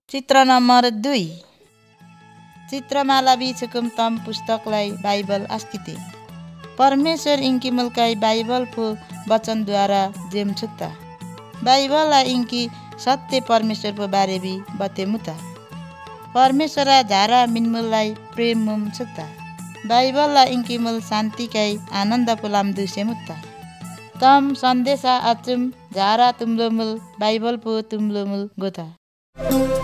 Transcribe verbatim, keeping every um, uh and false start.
चित्र नम्बर दुई चित्रमाला बिचुकुम तम पुस्तकलाई बाइबल अस्तिते परमेश्वर इंकी मुल्काई बाइबल फु वचन द्वारा जेम छुत्ता बाइबल इंकी सत्य परमेश्वर पो बारे भी बते मुता परमेश्वर झारा मिनमुलाई प्रेम मुम छुत्ता बाइबल इंकी मुल शान्ति काई आनन्द पुलाम दुसे मुत्ता तम संदेशा अचुम झारा तुमलो मुल बाइबल पो तुमलो मुल गोता।